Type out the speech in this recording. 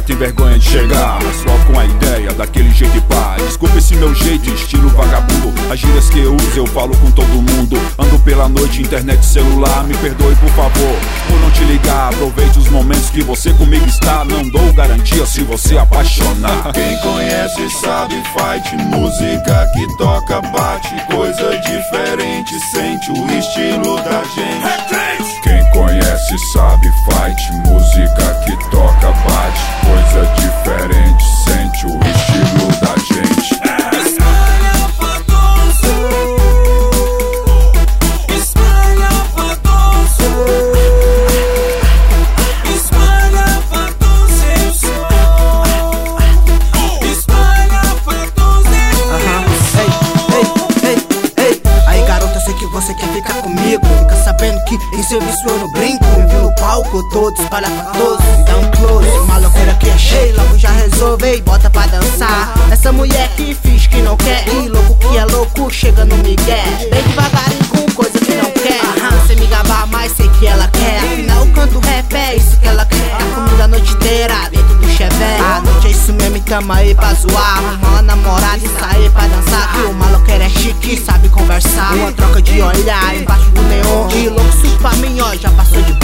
tem vergonha de chegar, mas troca uma ideia daquele jeito e pá. Desculpa esse meu jeito, estilo vagabundo. As gírias que eu uso eu falo com todo mundo. Ando pela noite, internet e celular. Me perdoe por favor por não te ligar. Aproveite os momentos que você comigo está. Não dou garantia se você apaixonar. Quem conhece sabe, fight, música que toca, bate, coisa diferente, sente o estilo da gente. Quem conhece sabe, fight, música que toca, bate, coisa diferente, sente o estilo da gente. Você quer ficar comigo? Fica sabendo que em serviço eu não brinco. Me vi no palco todo, espalha pra todos. Me dá um close, maloqueira que achei. Logo já resolvei, bota pra dançar. Essa mulher que finge que não quer ir. Louco que é louco, chega no migué. Bem devagarinho com coisa que não quer. Sem me gabar, mas sei que ela quer. Afinal, canto rap, é isso que ela quer. Ficar comigo a noite inteira, dentro do chevé. A noite é isso mesmo, tamo aí pra zoar. Arrumar uma namorada e sair pra dançar. Que o maloqueira é chique, sabe conversar. Uma troca de olhar embaixo do neon. De louco, isso pra mim, ó, já passou de